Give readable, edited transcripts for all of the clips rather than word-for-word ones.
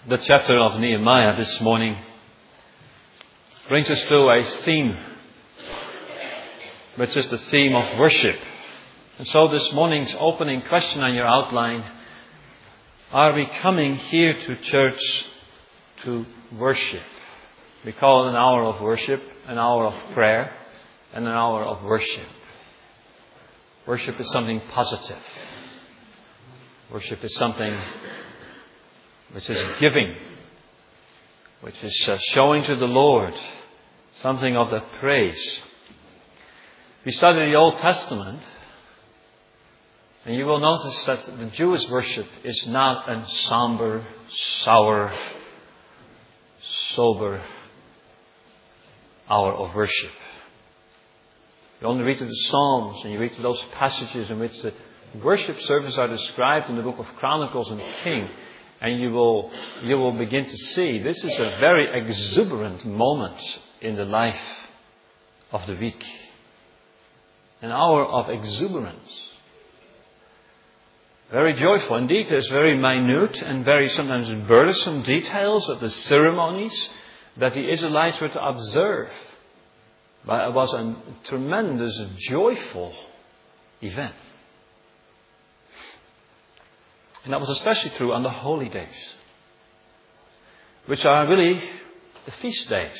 The chapter of Nehemiah this morning brings us to a theme, which is the theme of worship. And so this morning's opening question on your outline: are we coming here to church to worship? We call it an hour of worship, an hour of prayer, and an hour of worship. Worship is something positive. Worship is something which is giving, which is showing to the Lord something of the praise. We study the Old Testament, and you will notice that the Jewish worship is not a somber, sour, sober hour of worship. You only read through the Psalms and you read through those passages in which the worship services are described in the book of Chronicles and King, and you will begin to see this is a very exuberant moment in the life of the week. An hour of exuberance. Very joyful. Indeed, there's very minute and very sometimes burdensome details of the ceremonies that the Israelites were to observe. But it was a tremendous, joyful event. And that was especially true on the holy days, which are really the feast days.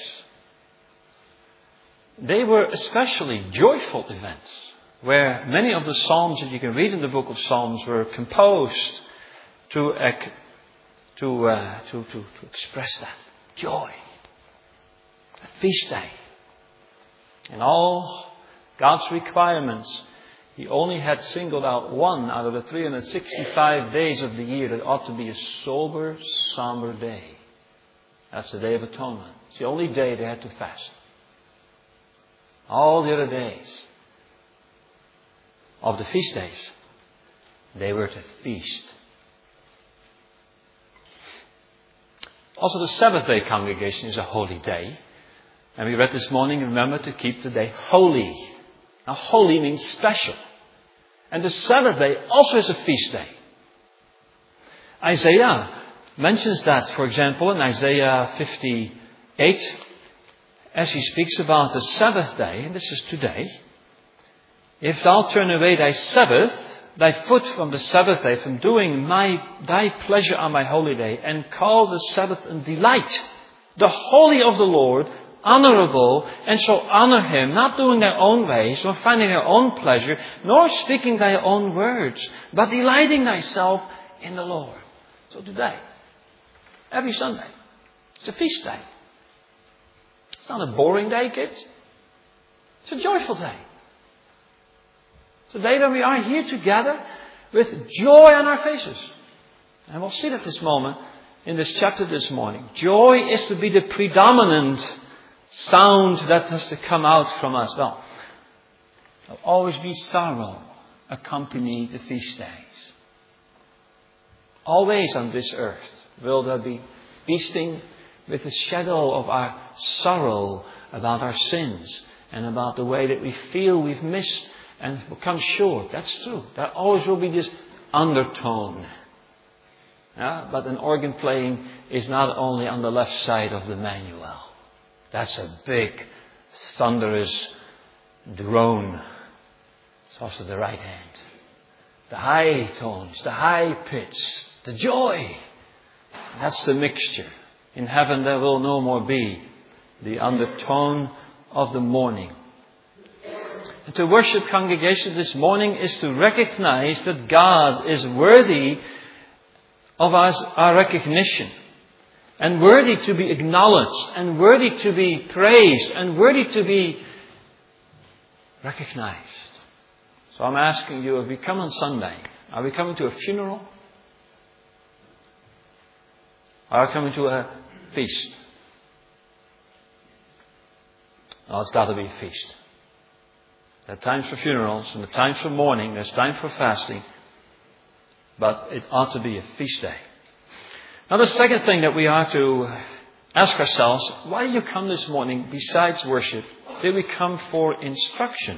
They were especially joyful events, where many of the Psalms that you can read in the book of Psalms were composed to express that joy. A feast day. And all God's requirements, He only had singled out one out of the 365 days of the year that ought to be a sober, somber day. That's the Day of Atonement. It's the only day they had to fast. All the other days of the feast days, they were to feast. Also, the Sabbath day congregation is a holy day. And we read this morning, remember to keep the day holy. Now, holy means special. And the Sabbath day also is a feast day. Isaiah mentions that, for example, in Isaiah 58, as he speaks about the Sabbath day, and this is today. If thou turn away thy Sabbath, thy foot from the Sabbath day, from doing thy pleasure on my holy day, and call the Sabbath a delight, the holy of the Lord, honorable, and shall honor Him, not doing their own ways, nor finding their own pleasure, nor speaking thy own words, but delighting thyself in the Lord. So today, every Sunday, it's a feast day. It's not a boring day, kids. It's a joyful day. It's a day when we are here together with joy on our faces. And we'll see that this moment in this chapter this morning. Joy is to be the predominant sound that has to come out from us. Well, there'll always be sorrow accompany the feast days. Always on this earth will there be feasting with the shadow of our sorrow about our sins and about the way that we feel we've missed and become short. That's true. There always will be this undertone. Yeah? But an organ playing is not only on the left side of the manual. That's a big, thunderous drone. It's also the right hand. The high tones, the high pitch, the joy. That's the mixture. In heaven there will no more be the undertone of the morning. And to worship congregation this morning is to recognize that God is worthy of our recognition. And worthy to be acknowledged, and worthy to be praised, and worthy to be recognized. So I'm asking you, if we come on Sunday, are we coming to a funeral? Are we coming to a feast? Oh, it's got to be a feast. There are times for funerals, and there are times for mourning, there's time for fasting. But it ought to be a feast day. Now the second thing that we are to ask ourselves, why did you come this morning besides worship? Did we come for instruction?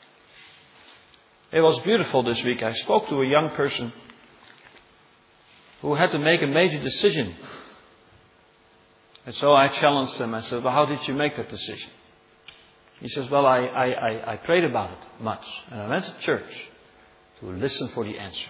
It was beautiful this week. I spoke to a young person who had to make a major decision. And so I challenged him. I said, well, how did you make that decision? He says, well, I prayed about it much. And I went to church to listen for the answer.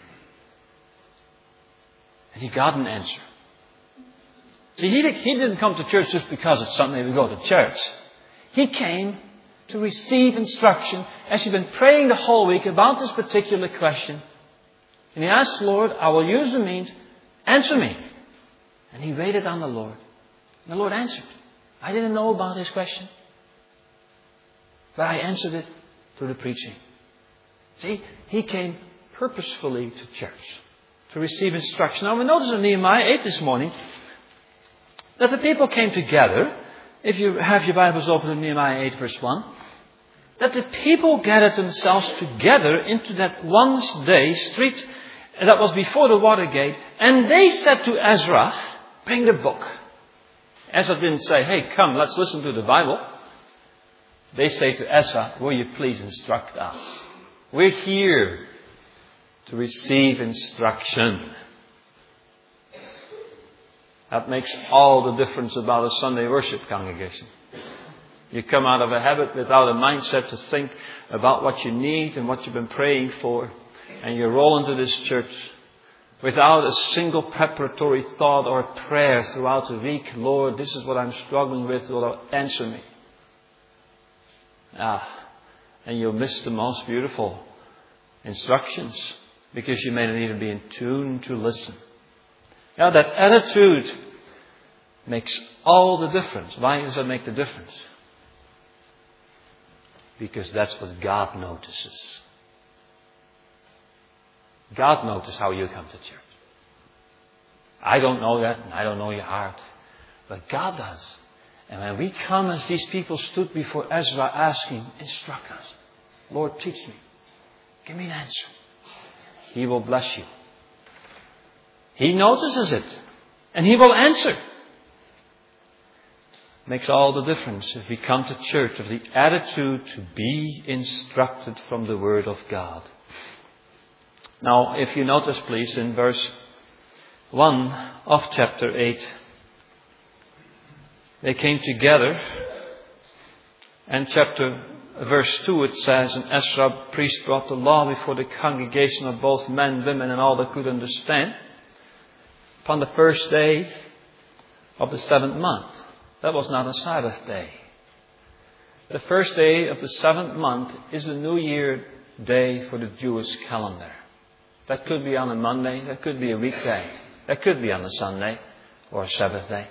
And he got an answer. See, he didn't come to church just because it's Sunday we go to church. He came to receive instruction as he'd been praying the whole week about this particular question. And he asked the Lord, I will use the means, answer me. And he waited on the Lord. And the Lord answered. I didn't know about his question. But I answered it through the preaching. See, he came purposefully to church to receive instruction. Now we notice in Nehemiah 8 this morning that the people came together. If you have your Bibles open in Nehemiah 8 verse 1. That the people gathered themselves together into that one-day street that was before the water gate. And they said to Ezra, bring the book. Ezra didn't say, hey, come, let's listen to the Bible. They say to Ezra, will you please instruct us? We're here to receive instruction. That makes all the difference about a Sunday worship congregation. You come out of a habit without a mindset to think about what you need and what you've been praying for. And you roll into this church without a single preparatory thought or prayer throughout the week. Lord, this is what I'm struggling with. Lord, answer me. And you'll miss the most beautiful instructions because you may not even be in tune to listen. Now that attitude makes all the difference. Why does that make the difference? Because that's what God notices. God notices how you come to church. I don't know that, and I don't know your heart. But God does. And when we come as these people stood before Ezra asking, instruct us. Lord, teach me. Give me an answer. He will bless you. He notices it. And He will answer. Makes all the difference if we come to church of the attitude to be instructed from the Word of God. Now, if you notice, please, in verse 1 of chapter 8, they came together, and verse 2 it says, and Ezra, priest, brought the law before the congregation of both men, women, and all that could understand, upon the first day of the 7th month. That was not a Sabbath day. The first day of the 7th month is the New Year day for the Jewish calendar. That could be on a Monday, that could be a weekday, that could be on a Sunday or a Sabbath day.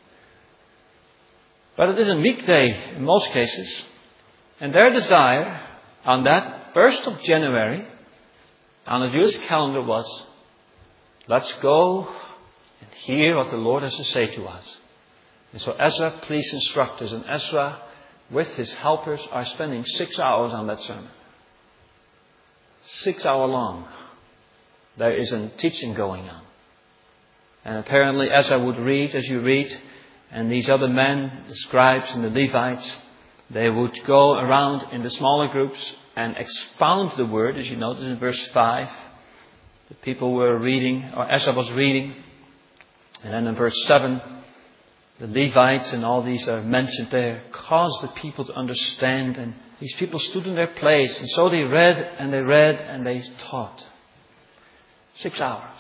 But it is a weekday in most cases. And their desire on that 1st of January on the Jewish calendar was, let's go and hear what the Lord has to say to us. And so Ezra, please instruct us. And Ezra, with his helpers, are spending 6 hours on that sermon. 6 hour long. There is a teaching going on. And apparently Ezra would read as you read. And these other men, the scribes and the Levites, they would go around in the smaller groups and expound the word, as you notice in verse 5. The people were reading, or Ezra was reading. And then in verse 7, the Levites and all these are mentioned there, caused the people to understand. And these people stood in their place. And so they read and they read and they taught. 6 hours.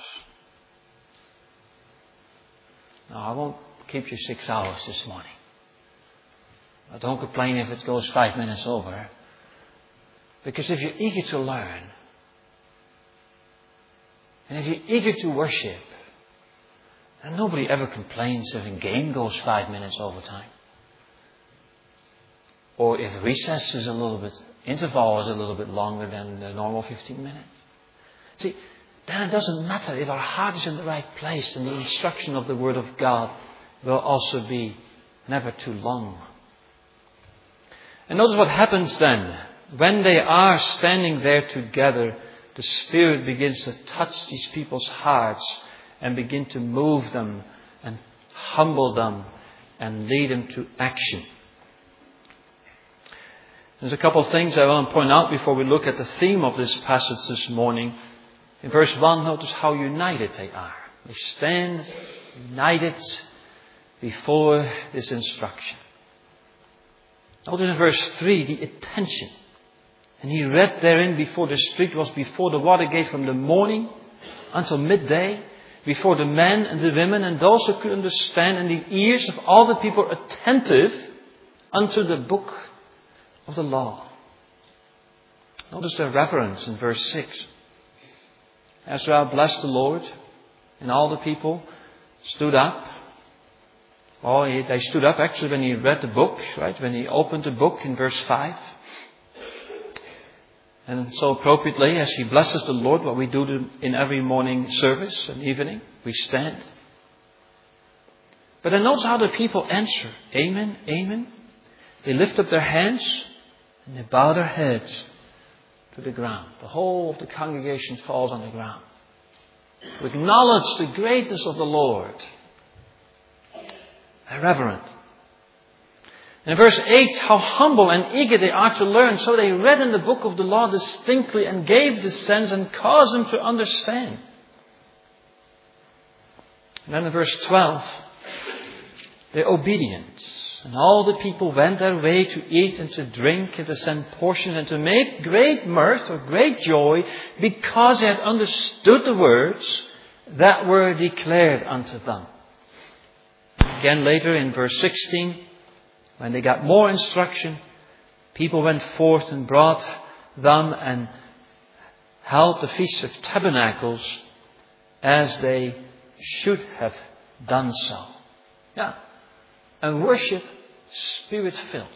Now, I won't keep you 6 hours this morning. But don't complain if it goes 5 minutes over. Because if you're eager to learn, and if you're eager to worship, and nobody ever complains if a game goes 5 minutes over time. Or if recess is interval is a little bit longer than the normal 15 minutes. See, then it doesn't matter if our heart is in the right place, and the instruction of the Word of God will also be never too long. And notice what happens then. When they are standing there together, the Spirit begins to touch these people's hearts and begin to move them and humble them and lead them to action. There's a couple of things I want to point out before we look at the theme of this passage this morning. In verse 1, notice how united they are. They stand united before this instruction. Notice in verse 3 the attention. And he read therein before the street was before the water gate from the morning until midday, before the men and the women and those who could understand, and the ears of all the people attentive unto the book of the law. Notice their reverence in verse 6. Ezra blessed the Lord, and all the people stood up. Oh, they stood up actually when he read the book, right? When he opened the book in verse 5. And so appropriately, as he blesses the Lord, what we do in every morning service and evening, we stand. But then notice how the people answer. Amen, amen. They lift up their hands and they bow their heads to the ground. The whole of the congregation falls on the ground to acknowledge the greatness of the Lord. They're reverent. In verse 8, how humble and eager they are to learn. So they read in the book of the law distinctly and gave the sense and caused them to understand. And then in verse 12, their obedience. And all the people went their way to eat and to drink and to send portions and to make great mirth or great joy because they had understood the words that were declared unto them. Again later in verse 16, when they got more instruction, people went forth and brought them and held the Feast of Tabernacles as they should have done so. Yeah. And worship Spirit-filled.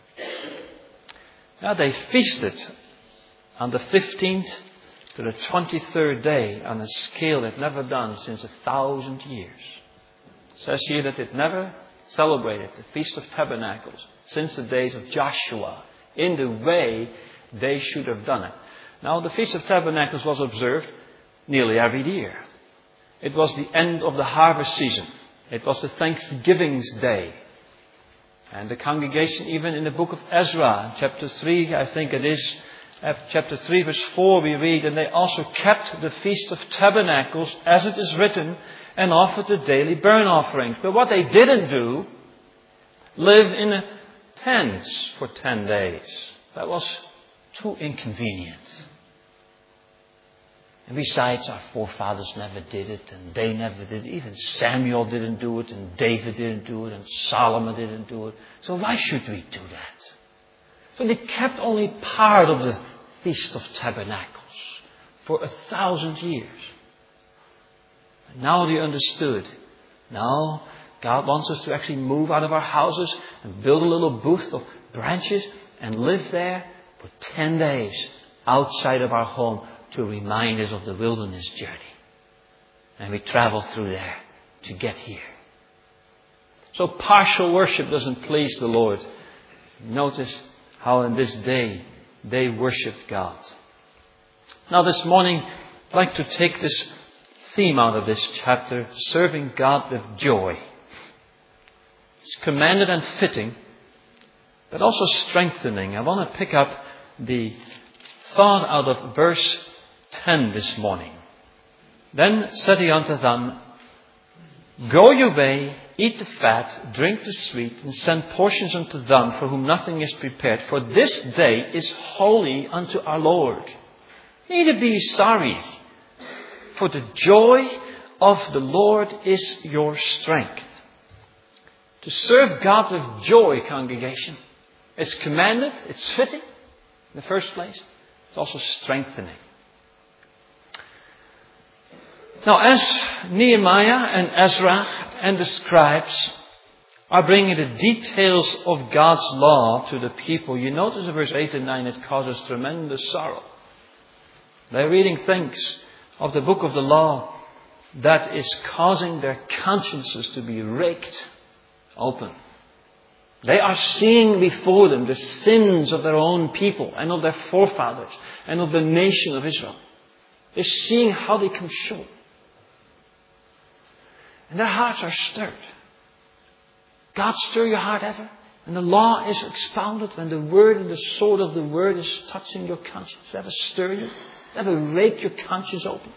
Now they feasted on the 15th to the 23rd day on a scale they'd never done since 1,000 years. It says here that they'd never celebrated the Feast of Tabernacles since the days of Joshua in the way they should have done it. Now the Feast of Tabernacles was observed nearly every year. It was the end of the harvest season. It was the Thanksgiving's day. And the congregation, even in the book of Ezra, chapter 3, I think it is, chapter 3 verse 4 we read, and they also kept the Feast of Tabernacles as it is written and offered the daily burnt offerings. But what they didn't do, live in tents for 10 days. That was too inconvenient. And besides, our forefathers never did it, and they never did it. Even Samuel didn't do it, and David didn't do it, and Solomon didn't do it. So why should we do that? So they kept only part of the Feast of Tabernacles for 1,000 years. And now they understood. Now God wants us to actually move out of our houses and build a little booth of branches and live there for 10 days outside of our home to remind us of the wilderness journey. And we travel through there to get here. So partial worship doesn't please the Lord. Notice how in this day they worshiped God. Now this morning, I'd like to take this theme out of this chapter, serving God with joy. It's commanded and fitting, but also strengthening. I want to pick up the thought out of verse 10 this morning. Then said he unto them, Go your way, eat the fat, drink the sweet, and send portions unto them for whom nothing is prepared. For this day is holy unto our Lord. Neither be ye sorry, for the joy of the Lord is your strength. To serve God with joy, congregation, is commanded, it's fitting in the first place. It's also strengthening. Now, as Nehemiah and Ezra and the scribes are bringing the details of God's law to the people, you notice in verse 8 and 9 it causes tremendous sorrow. They're reading things of the book of the law that is causing their consciences to be raked open. They are seeing before them the sins of their own people and of their forefathers and of the nation of Israel. They're seeing how they come short. And their hearts are stirred. God stir your heart ever? And the law is expounded when the word and the sword of the word is touching your conscience. Does that ever stir you? That will rake your conscience open.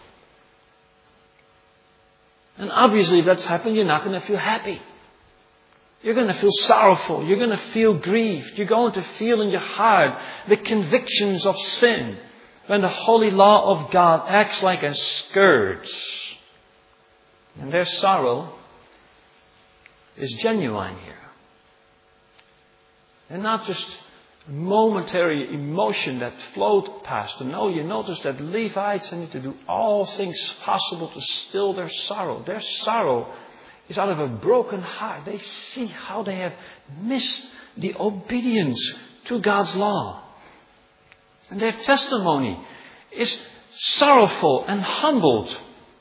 And obviously if that's happened, you're not going to feel happy. You're going to feel sorrowful. You're going to feel grieved. You're going to feel in your heart the convictions of sin when the holy law of God acts like a scourge. And their sorrow is genuine here. And not just momentary emotion that flowed past them. No, you notice that the Levites need to do all things possible to still their sorrow. Their sorrow is out of a broken heart. They see how they have missed the obedience to God's law. And their testimony is sorrowful and humbled.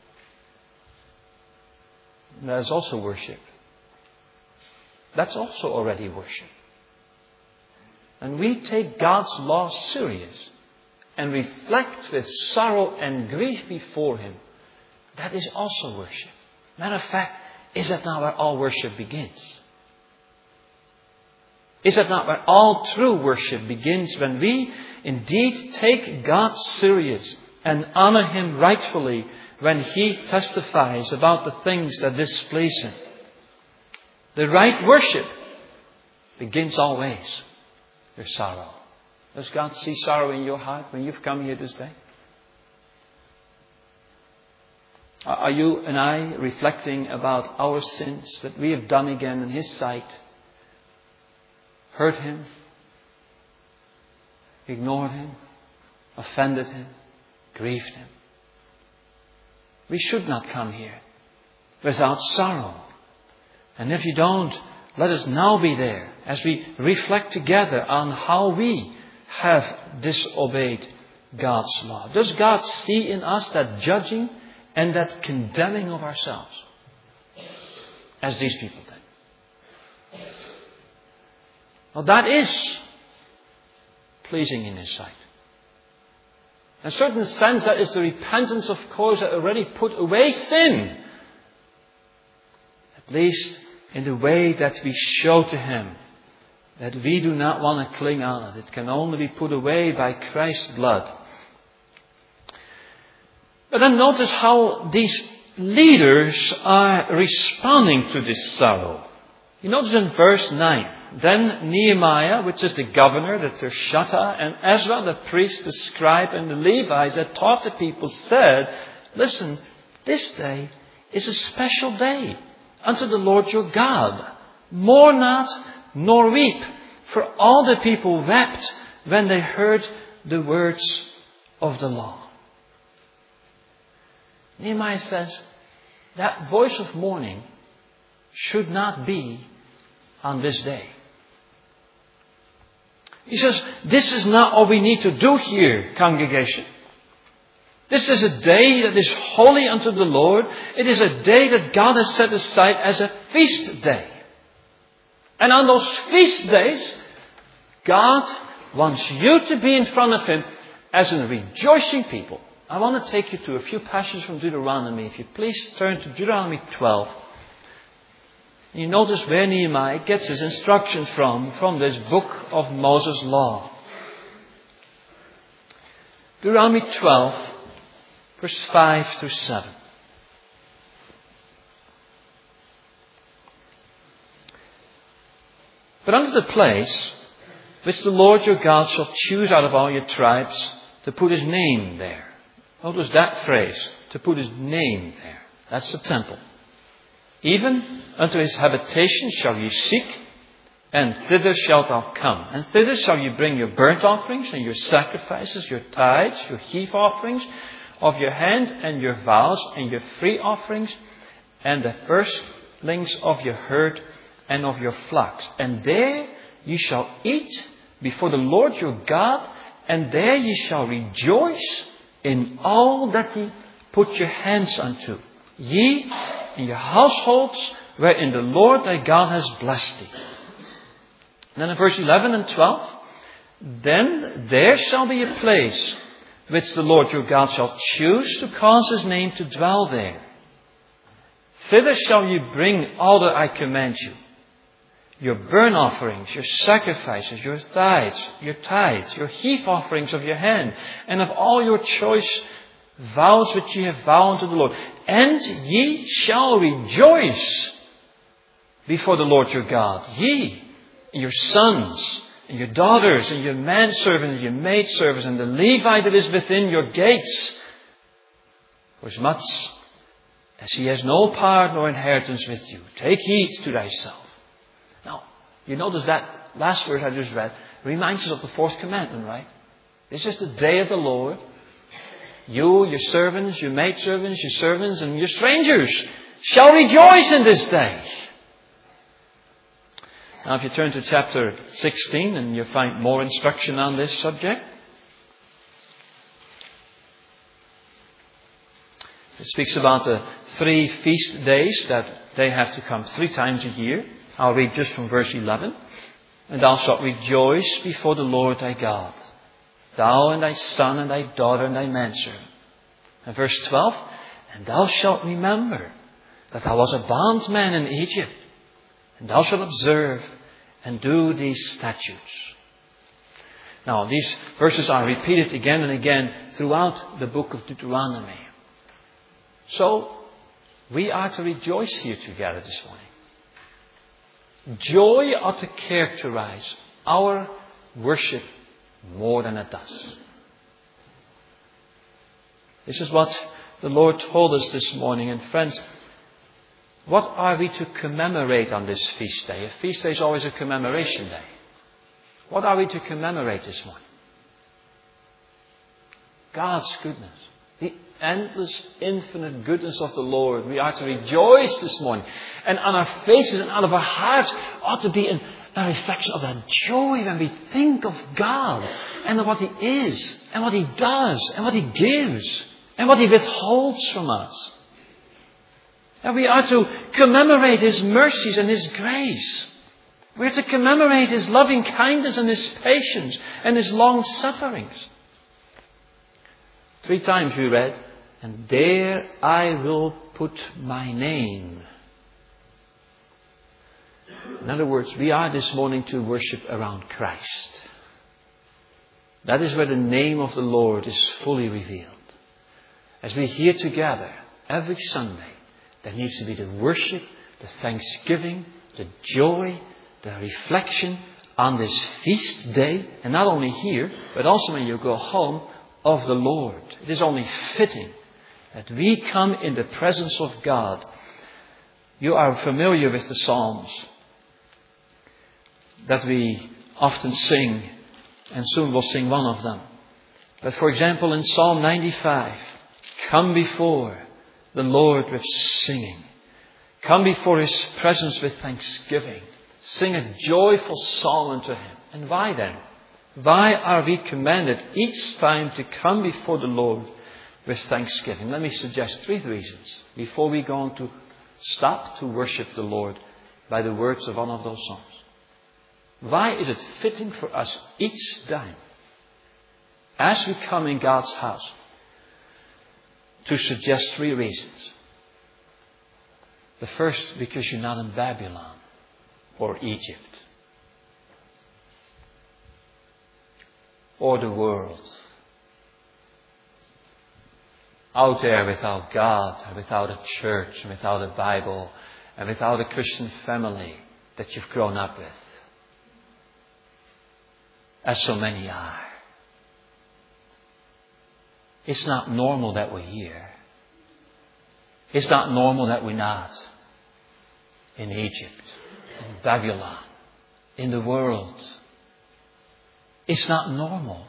And that is also worship. That's also already worship. And we take God's law serious and reflect with sorrow and grief before Him. That is also worship. Matter of fact, is that not where all worship begins? Is that not where all true worship begins? When we indeed take God serious and honor Him rightfully when He testifies about the things that displease Him. The right worship begins always with sorrow. Does God see sorrow in your heart when you've come here this day? Are you and I reflecting about our sins that we have done again in His sight? Hurt Him? Ignored Him? Offended Him? Grieved Him? We should not come here without sorrow. And if you don't, let us now be there as we reflect together on how we have disobeyed God's law. Does God see in us that judging and that condemning of ourselves as these people did? Well, that is pleasing in His sight. In a certain sense, that is the repentance, of course, that already put away sin. At least in the way that we show to Him that we do not want to cling on it. It can only be put away by Christ's blood. But then notice how these leaders are responding to this sorrow. You notice in verse 9. Then Nehemiah, which is the governor, the Tirshatha, and Ezra, the priest, the scribe, and the Levites that taught the people said, listen, this day is a special day unto the Lord your God. Mourn not, nor weep. For all the people wept when they heard the words of the law. Nehemiah says that voice of mourning should not be on this day. He says, this is not what we need to do here, congregation. This is a day that is holy unto the Lord. It is a day that God has set aside as a feast day. And on those feast days, God wants you to be in front of Him as a rejoicing people. I want to take you to a few passages from Deuteronomy. If you please turn to Deuteronomy 12. You notice where Nehemiah gets his instruction from this book of Moses' law. Deuteronomy 12, verse 5 to 7. But unto the place which the Lord your God shall choose out of all your tribes to put His name there. Notice that phrase, to put His name there. That's the temple. Even unto His habitation shall ye seek, and thither shalt thou come. And thither shall you bring your burnt offerings, and your sacrifices, your tithes, your heave offerings of your hand, and your vows, and your free offerings, and the firstlings of your herd, and of your flocks. And there ye shall eat before the Lord your God, and there ye shall rejoice in all that ye put your hands unto. Ye and your households wherein the Lord thy God has blessed thee. And then in verse 11 and 12. Then there shall be a place which the Lord your God shall choose to cause His name to dwell there. Thither shall you bring all that I command you. your burnt offerings, your sacrifices, your tithes, your heave offerings of your hand, and of all your choice vows which ye have vowed unto the Lord. And ye shall rejoice before the Lord your God, ye, and your sons, and your daughters, and your manservants, and your maidservants, and the Levite that is within your gates. For as much as he has no part nor inheritance with you, take heed to thyself. Now, you notice that last verse I just read reminds us of the fourth commandment, right? This is the day of the Lord. You, your servants, your maidservants, your servants, and your strangers shall rejoice in this day. Now, if you turn to chapter 16, and you'll find more instruction on this subject. It speaks about the 3 feast days that they have to come 3 times a year. I'll read just from verse 11. And thou shalt rejoice before the Lord thy God, thou and thy son and thy daughter and thy manservant. And verse 12. And thou shalt remember that thou wast a bondman in Egypt, and thou shalt observe and do these statutes. Now, these verses are repeated again and again throughout the book of Deuteronomy. So, we are to rejoice here together this morning. Joy ought to characterize our worship more than it does. This is what the Lord told us this morning. And friends, what are we to commemorate on this feast day? A feast day is always a commemoration day. What are we to commemorate this morning? God's goodness. The endless, infinite goodness of the Lord. We are to rejoice this morning. And on our faces and out of our hearts ought to be a reflection of that joy when we think of God and of what He is and what He does and what He gives and what He withholds from us. And we are to commemorate His mercies and His grace. We are to commemorate His loving kindness and His patience and His long sufferings. 3 times we read, and there I will put my name. In other words, we are this morning to worship around Christ. That is where the name of the Lord is fully revealed. As we hear together every Sunday, there needs to be the worship, the thanksgiving, the joy, the reflection on this feast day. And not only here, but also when you go home, of the Lord. It is only fitting that we come in the presence of God. You are familiar with the Psalms that we often sing, and soon we'll sing one of them. But for example, in Psalm 95, come before the Lord with singing. Come before His presence with thanksgiving. Sing a joyful song unto Him. And why then? Why are we commanded each time to come before the Lord with thanksgiving? Let me suggest 3 reasons before we go on to stop to worship the Lord by the words of one of those songs. Why is it fitting for us each time, as we come in God's house, to suggest 3 reasons? The first, because you're not in Babylon or Egypt or the world, out there without God, and without a church, and without a Bible, and without a Christian family that you've grown up with, as so many are. It's not normal that we're here. It's not normal that we're not in Egypt, in Babylon, in the world. It's not normal.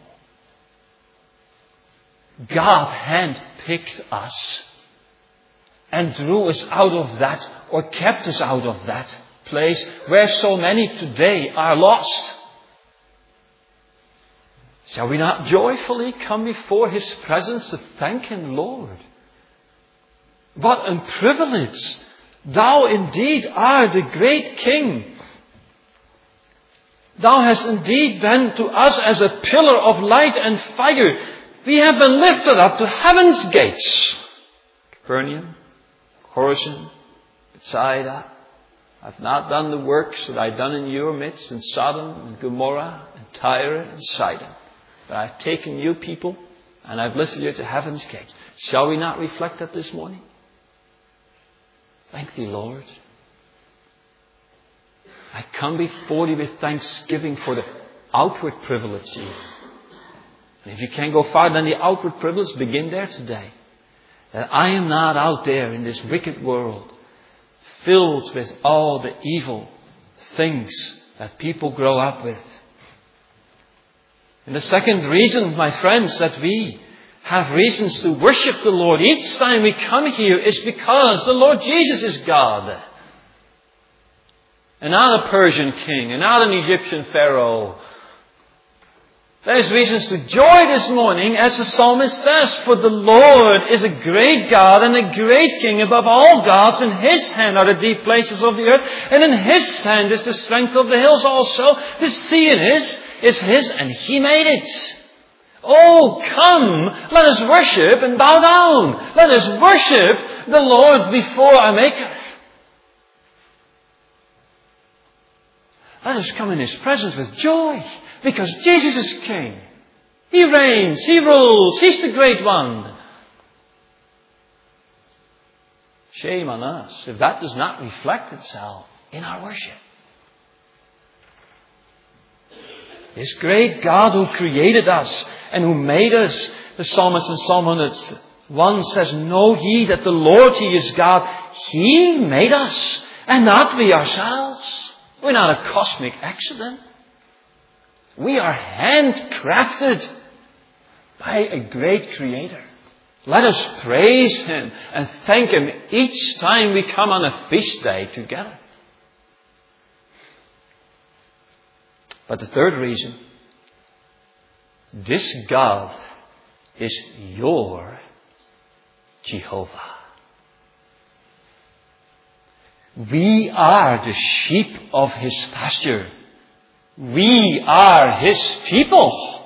God handpicked us and drew us out of that, or kept us out of that place where so many today are lost. Shall we not joyfully come before His presence to thank Him, Lord? What a privilege! Thou indeed art the great King. Thou hast indeed been to us as a pillar of light and fire. We have been lifted up to heaven's gates. Capernaum, Chorazin, Bethsaida, I've not done the works that I've done in your midst, in Sodom and Gomorrah and Tyre and Sidon. But I've taken you people and I've lifted you to heaven's gate. Shall we not reflect that this morning? Thank thee, Lord. I come before thee with thanksgiving for the outward privilege even. And if you can't go farther than the outward privilege, begin there today. That I am not out there in this wicked world, filled with all the evil things that people grow up with. And the second reason, my friends, that we have reasons to worship the Lord each time we come here is because the Lord Jesus is God. And not a Persian king, and not an Egyptian pharaoh. There's reasons to joy this morning, as the psalmist says, for the Lord is a great God and a great King above all gods. In His hand are the deep places of the earth, and in His hand is the strength of the hills also. The sea is His, and He made it. Oh, come, let us worship and bow down. Let us worship the Lord before our Maker. Let us come in His presence with joy, because Jesus is King. He reigns, He rules, He's the great one. Shame on us if that does not reflect itself in our worship. This great God who created us and who made us, the psalmist in Psalm 101 says, know ye that the Lord, He is God. He made us and not we ourselves. We're not a cosmic accident. We are handcrafted by a great Creator. Let us praise Him and thank Him each time we come on a feast day together. But the third reason, this God is your Jehovah. We are the sheep of His pasture. We are His people.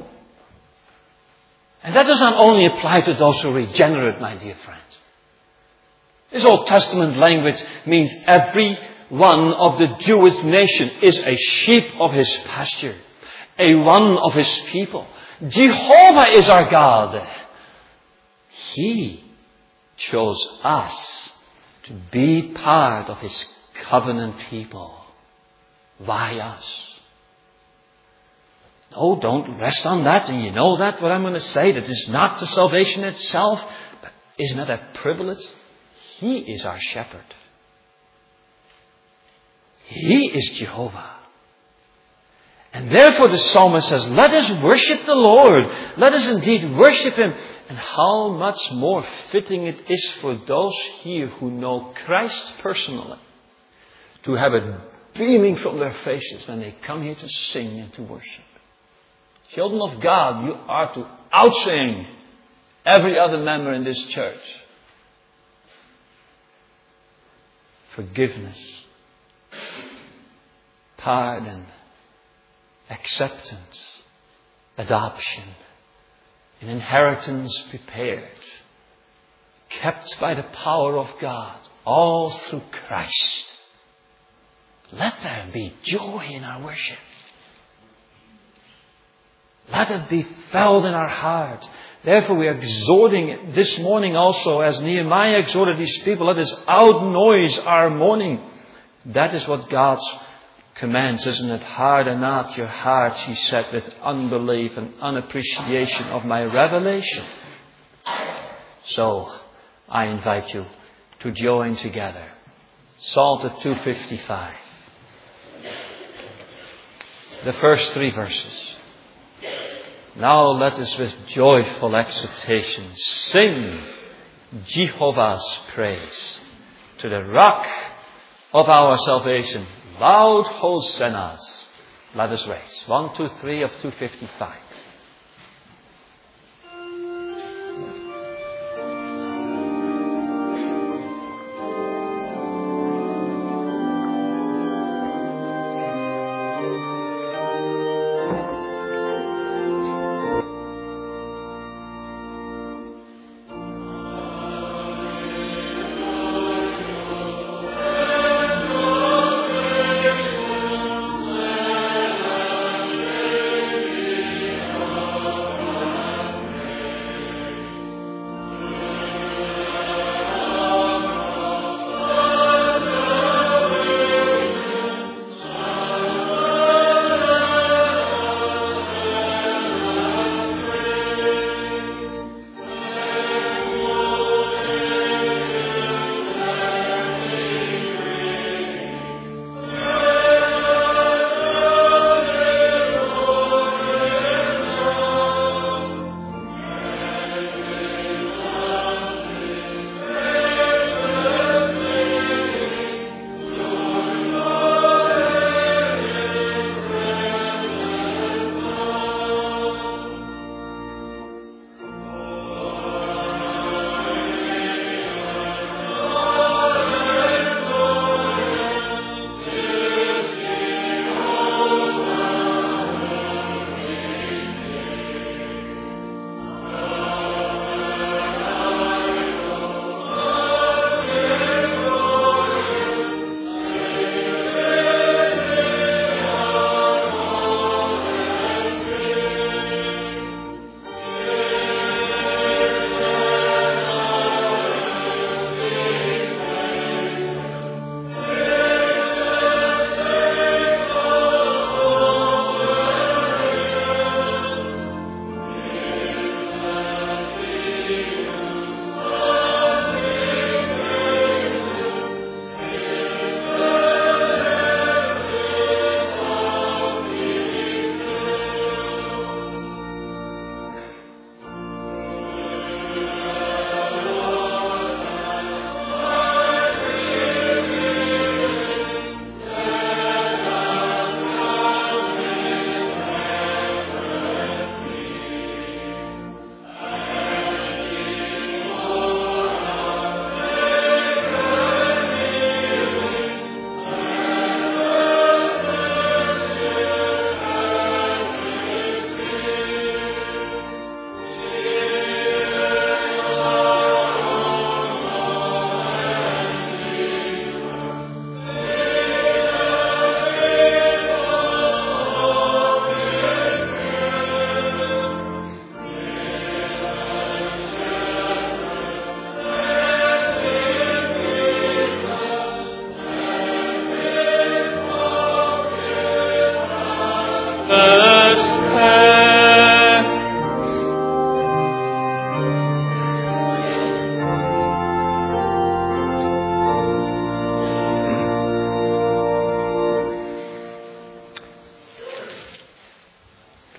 And that does not only apply to those who are regenerate, my dear friends. This Old Testament language means every one of the Jewish nation is a sheep of His pasture. A one of His people. Jehovah is our God. He chose us to be part of His covenant people. Why us? Oh, don't rest on that. And you know that, what I'm going to say. That is not the salvation itself. But isn't that a privilege? He is our shepherd. He is Jehovah. And therefore the psalmist says, let us worship the Lord. Let us indeed worship Him. And how much more fitting it is for those here who know Christ personally to have it beaming from their faces when they come here to sing and to worship. Children of God, you are to outsing every other member in this church. Forgiveness, pardon, acceptance, adoption, an inheritance prepared, kept by the power of God, all through Christ. Let there be joy in our worship. Let it be felt in our heart. Therefore we are exhorting this morning also, as Nehemiah exhorted these people, let us outnoise our mourning. That is what God's commands, isn't it? Harden not your hearts, He said, with unbelief and unappreciation of my revelation. So I invite you to join together. Psalter 255. The first 3 verses. Now let us with joyful exultation sing Jehovah's praise to the rock of our salvation. Loud hosannas. Let us raise. 1, 2, 3 of 255.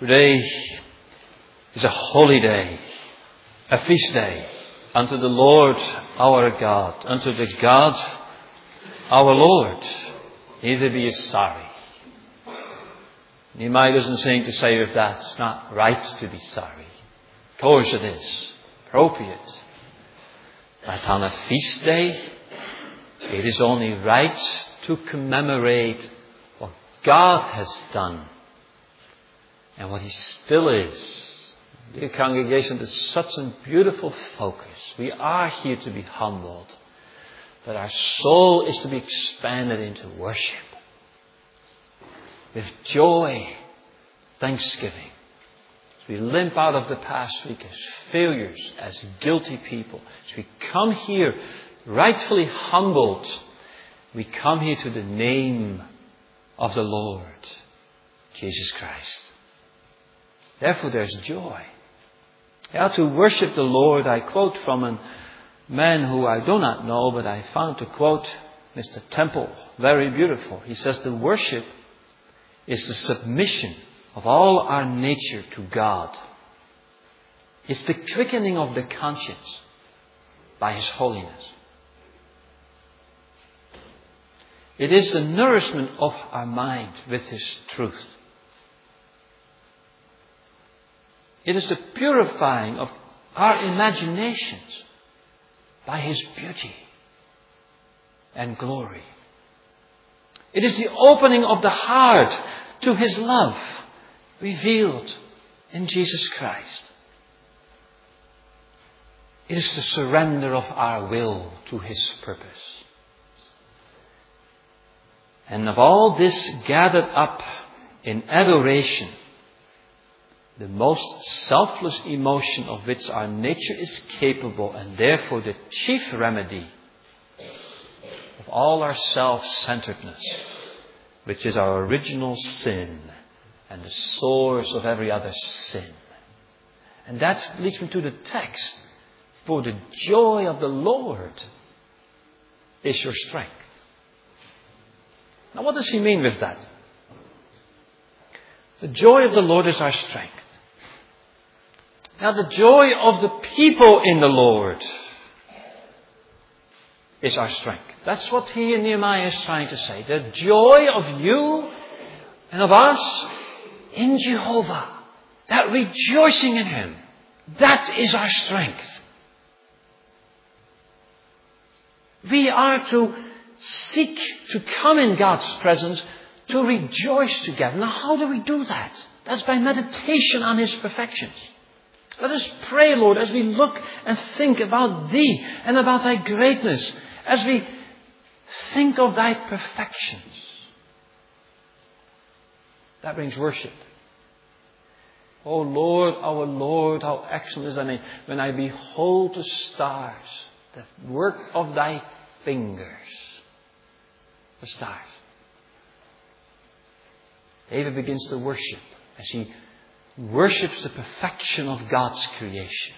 Today is a holy day, a feast day unto the Lord our God, unto the God our Lord. Neither be ye sorry. Nehemiah doesn't seem to say if that's not right to be sorry. Of course it is. Appropriate. But on a feast day, it is only right to commemorate what God has done and what He still is. Dear congregation, there's such a beautiful focus. We are here to be humbled, that our soul is to be expanded into worship. With joy, thanksgiving. As we limp out of the past week as failures, as guilty people, as we come here rightfully humbled, we come here to the name of the Lord, Jesus Christ. Therefore there's joy. How to worship the Lord, I quote from a man who I do not know, but I found to quote Mr. Temple. Very beautiful. He says the worship is the submission of all our nature to God. It's the quickening of the conscience by His holiness. It is the nourishment of our mind with His truth. It is the purifying of our imaginations by His beauty and glory. It is the opening of the heart to His love revealed in Jesus Christ. It is the surrender of our will to His purpose. And of all this gathered up in adoration, the most selfless emotion of which our nature is capable, and therefore the chief remedy of all our self-centeredness, which is our original sin and the source of every other sin. And that leads me to the text. For the joy of the Lord is your strength. Now what does he mean with that? The joy of the Lord is our strength. Now the joy of the people in the Lord is our strength. That's what he in Nehemiah is trying to say. The joy of you and of us in Jehovah. That rejoicing in Him. That is our strength. We are to seek to come in God's presence to rejoice together. Now how do we do that? That's by meditation on His perfections. Let us pray, Lord, as we look and think about Thee and about Thy greatness, as we think of Thy perfections. That brings worship. Oh Lord, our Lord, how excellent is Thy name. When I behold the stars, the work of Thy fingers. The stars. David begins to worship as he worships the perfection of God's creation.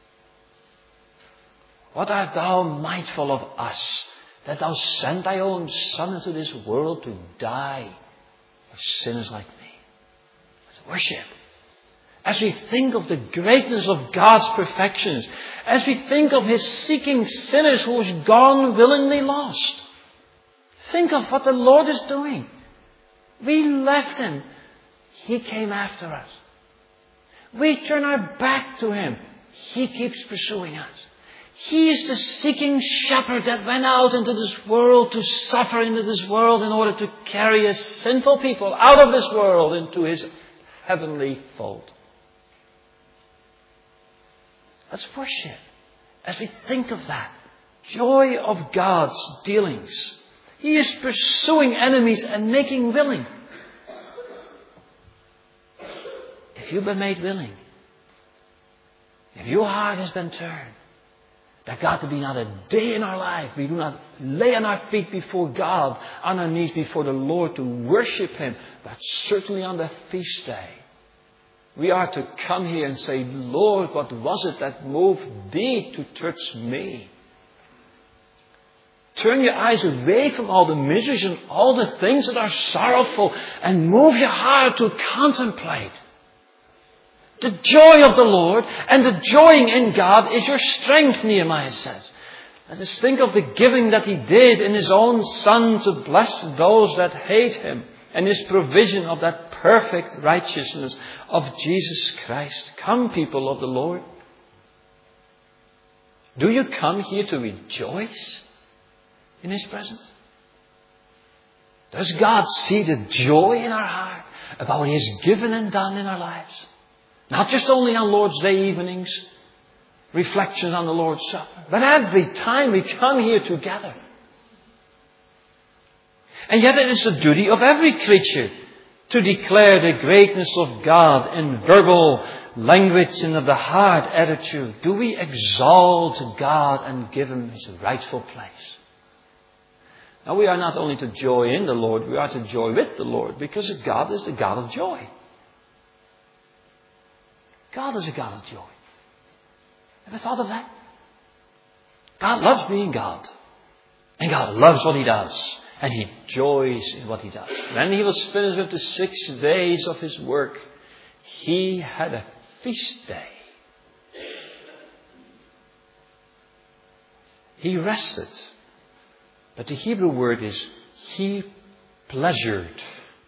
What art Thou mindful of us, that Thou sent Thy own Son into this world to die for sinners like me? Let's worship. As we think of the greatness of God's perfections, as we think of His seeking sinners who has gone willingly lost, think of what the Lord is doing. We left Him. He came after us. We turn our back to Him. He keeps pursuing us. He is the seeking shepherd that went out into this world to suffer into this world in order to carry a sinful people out of this world into His heavenly fold. Let's worship as we think of that. Joy of God's dealings. He is pursuing enemies and making willing. If you've been made willing, if your heart has been turned, there got to be not a day in our life we do not lay on our feet before God, on our knees before the Lord to worship Him, but certainly on the feast day. We are to come here and say, Lord, what was it that moved Thee to touch me? Turn your eyes away from all the miseries and all the things that are sorrowful and move your heart to contemplate The joy of the Lord and the joying in God is your strength, Nehemiah says. Let us think of the giving that he did in his own Son to bless those that hate him, and his provision of that perfect righteousness of Jesus Christ. Come, people of the Lord. Do you come here to rejoice in his presence? Does God see the joy in our heart about what he has given and done in our lives? Not just only on Lord's Day evenings, reflection on the Lord's Supper, but every time we come here together. And yet it is the duty of every creature to declare the greatness of God in verbal language and of the heart attitude. Do we exalt God and give him his rightful place? Now we are not only to joy in the Lord, we are to joy with the Lord, because God is the God of joy. God is a God of joy. Ever thought of that? God loves being God. And God loves what he does. And he joys in what he does. When he was finished with the 6 days of his work, he had a feast day. He rested. But the Hebrew word is, he pleasured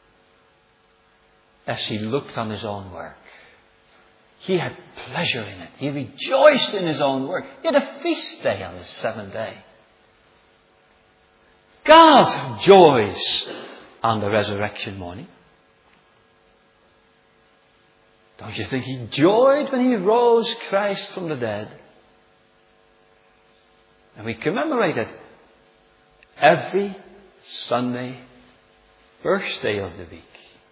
as he looked on his own work. He had pleasure in it. He rejoiced in his own work. He had a feast day on the 7th day. God joys on the resurrection morning. Don't you think he joyed when he rose Christ from the dead? And we commemorate it every Sunday, first day of the week.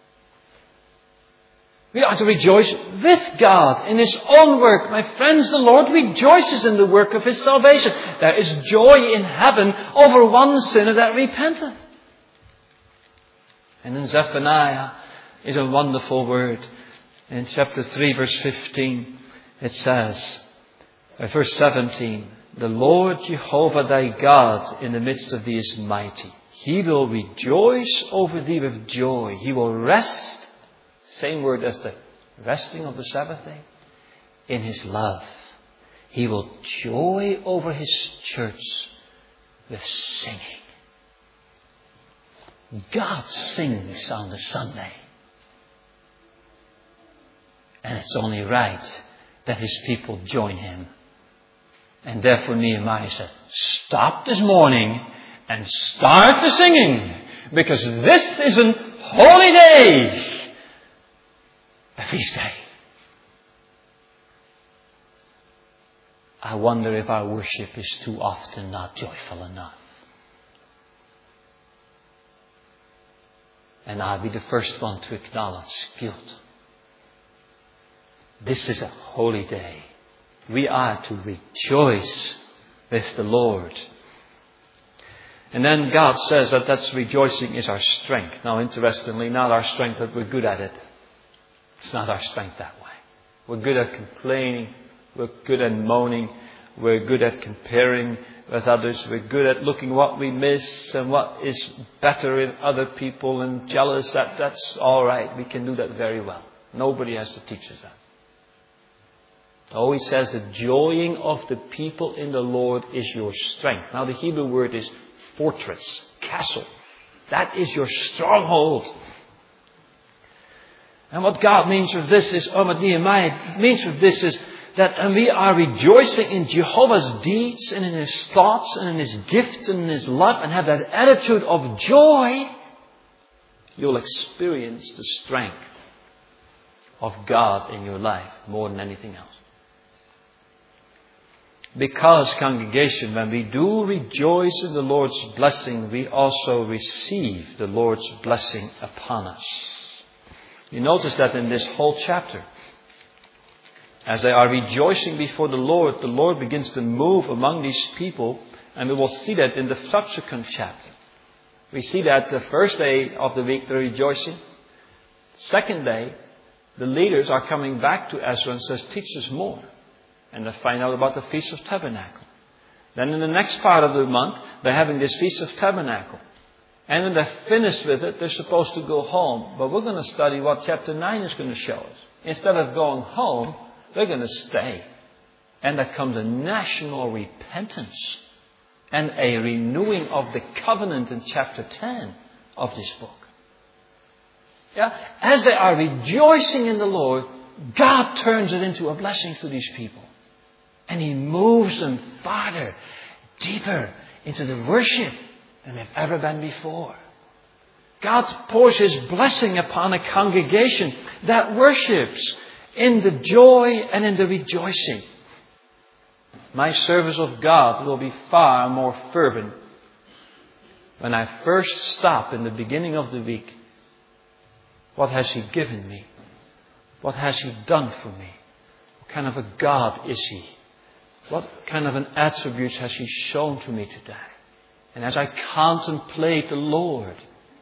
We are to rejoice with God in his own work. My friends, the Lord rejoices in the work of his salvation. There is joy in heaven over one sinner that repenteth. And in Zephaniah is a wonderful word. In chapter 3, verse 15, it says, verse 17, the Lord Jehovah thy God in the midst of thee is mighty. He will rejoice over thee with joy. He will rest. Same word as the resting of the Sabbath day. In his love. He will joy over his church with singing. God sings on the Sunday. And it's only right that his people join him. And therefore Nehemiah said, stop this morning and start the singing. Because this is an holy day. A feast day. I wonder if our worship is too often not joyful enough. And I'll be the first one to acknowledge guilt. This is a holy day. We are to rejoice with the Lord. And then God says that rejoicing is our strength. Now, interestingly, not our strength that we're good at it. It's not our strength that way. We're good at complaining. We're good at moaning. We're good at comparing with others. We're good at looking what we miss and what is better in other people and jealous. That's all right. We can do that very well. Nobody has to teach us that. It always says the joying of the people in the Lord is your strength. Now the Hebrew word is fortress, castle. That is your stronghold. And what God means with this is, or what Nehemiah means with this is that we are rejoicing in Jehovah's deeds and in his thoughts and in his gifts and in his love and have that attitude of joy, you'll experience the strength of God in your life more than anything else. Because, congregation, when we do rejoice in the Lord's blessing, we also receive the Lord's blessing upon us. You notice that in this whole chapter, as they are rejoicing before the Lord begins to move among these people, and we will see that in the subsequent chapter. We see that the first day of the week they're rejoicing. Second day, the leaders are coming back to Ezra and says, teach us more. And they find out about the Feast of Tabernacle. Then in the next part of the month, they're having this Feast of Tabernacle. And when they're finished with it, they're supposed to go home. But we're going to study what chapter 9 is going to show us. Instead of going home, they're going to stay. And there comes a national repentance and a renewing of the covenant in chapter 10 of this book. Yeah? As they are rejoicing in the Lord, God turns it into a blessing to these people. And He moves them farther, deeper into the worship than they've ever been before. God pours His blessing upon a congregation that worships in the joy and in the rejoicing. My service of God will be far more fervent when I first stop in the beginning of the week. What has He given me? What has He done for me? What kind of a God is He? What kind of an attributes has He shown to me today? And as I contemplate the Lord,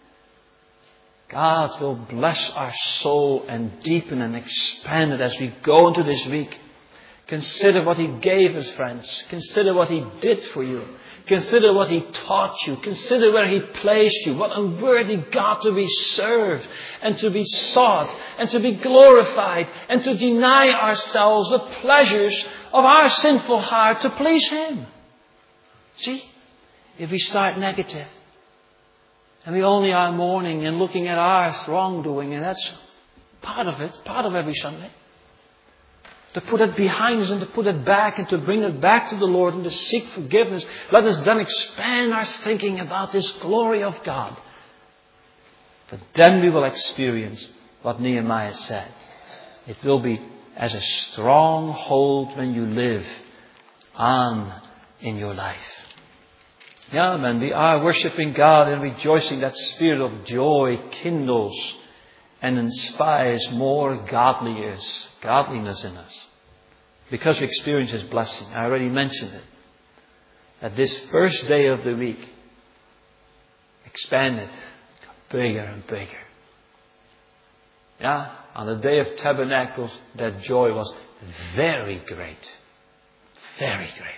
God will bless our soul and deepen and expand it as we go into this week. Consider what He gave us, friends. Consider what He did for you. Consider what He taught you. Consider where He placed you. What a worthy God to be served and to be sought and to be glorified and to deny ourselves the pleasures of our sinful heart to please Him. See, if we start negative and we only are mourning and looking at our wrongdoing, and that's part of it, part of every Sunday. To put it behind us and to put it back and to bring it back to the Lord and to seek forgiveness. Let us then expand our thinking about this glory of God. But then we will experience what Nehemiah said. It will be as a stronghold when you live on in your life. Yeah, when we are worshiping God and rejoicing, that spirit of joy kindles and inspires more godliness in us. Because we experience His blessing. I already mentioned it. That this first day of the week expanded, bigger and bigger. Yeah, on the day of Tabernacles, that joy was very great. Very great.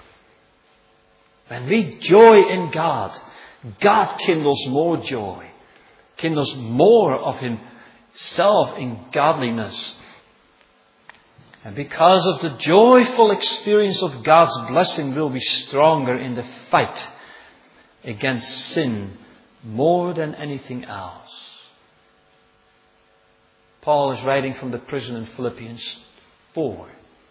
When we joy in God, God kindles more joy. Kindles more of Himself in godliness. And because of the joyful experience of God's blessing, we'll be stronger in the fight against sin more than anything else. Paul is writing from the prison in Philippians 4.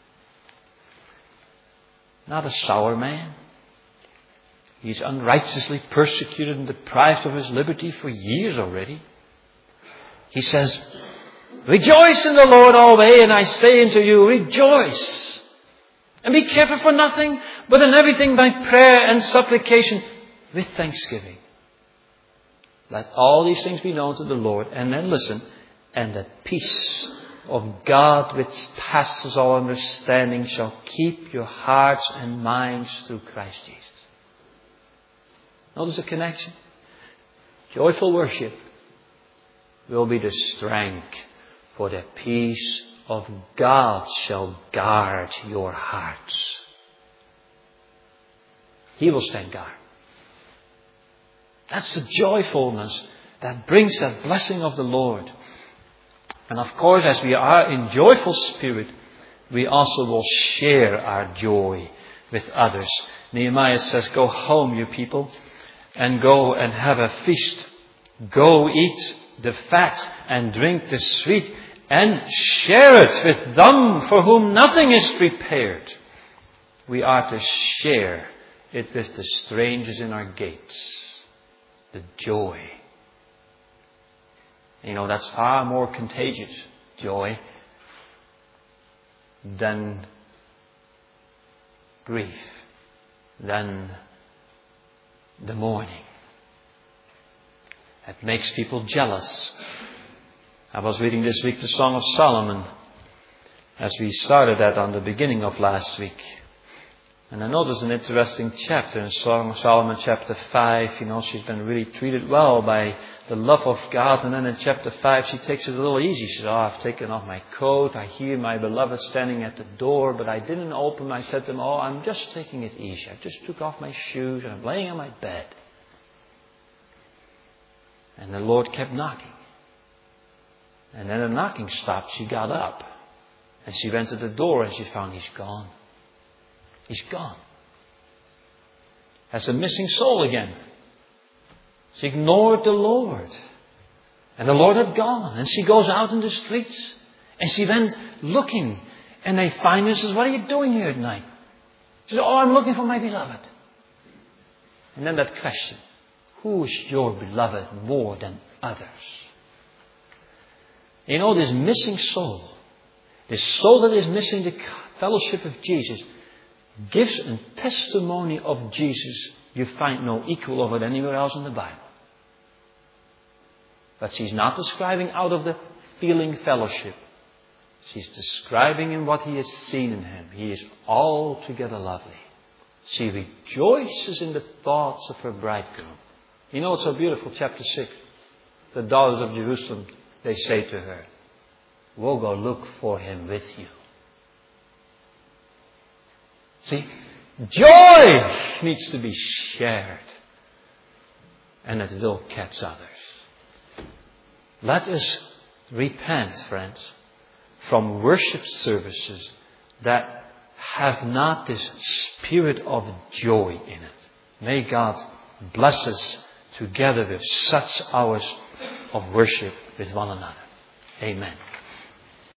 Not a sour man. He's unrighteously persecuted and deprived of his liberty for years already. He says, rejoice in the Lord always, and I say unto you, rejoice. And be careful for nothing, but in everything by prayer and supplication with thanksgiving. Let all these things be known to the Lord. And then listen, and the peace of God which passes all understanding shall keep your hearts and minds through Christ Jesus. Notice the connection. Joyful worship will be the strength, for the peace of God shall guard your hearts. He will stand guard. That's the joyfulness that brings that blessing of the Lord. And of course, as we are in joyful spirit, we also will share our joy with others. Nehemiah says, go home, you people, and go and have a feast. Go eat the fat and drink the sweet, and share it with them for whom nothing is prepared. We are to share it with the strangers in our gates. The joy. You know, that's far more contagious, joy, than grief, than the mourning. It makes people jealous. I was reading this week the Song of Solomon, as we started that on the beginning of last week. And I noticed an interesting chapter in Song of Solomon, chapter 5. You know, she's been really treated well by the love of God. And then in chapter 5, she takes it a little easy. She says, I've taken off my coat. I hear my beloved standing at the door, but I didn't open. I said to him, I'm just taking it easy. I just took off my shoes and I'm laying on my bed. And the Lord kept knocking. And then the knocking stopped. She got up. And she went to the door and she found He's gone. He's gone. That's a missing soul again. She ignored the Lord. And the Lord had gone. And she goes out in the streets. And she went looking. And they find her and says, "What are you doing here at night?" She says, "Oh, I'm looking for my beloved." And then that question. Who is your beloved more than others? You know, this missing soul, this soul that is missing the fellowship of Jesus, gives a testimony of Jesus you find no equal of it anywhere else in the Bible. But she's not describing out of the feeling fellowship. She's describing in what he has seen in him. He is altogether lovely. She rejoices in the thoughts of her bridegroom. You know what's so beautiful? Chapter 6. The daughters of Jerusalem, they say to her, "We'll go look for him with you." See, joy needs to be shared. And it will catch others. Let us repent, friends, from worship services that have not this spirit of joy in it. May God bless us together with such hours of worship with one another. Amen.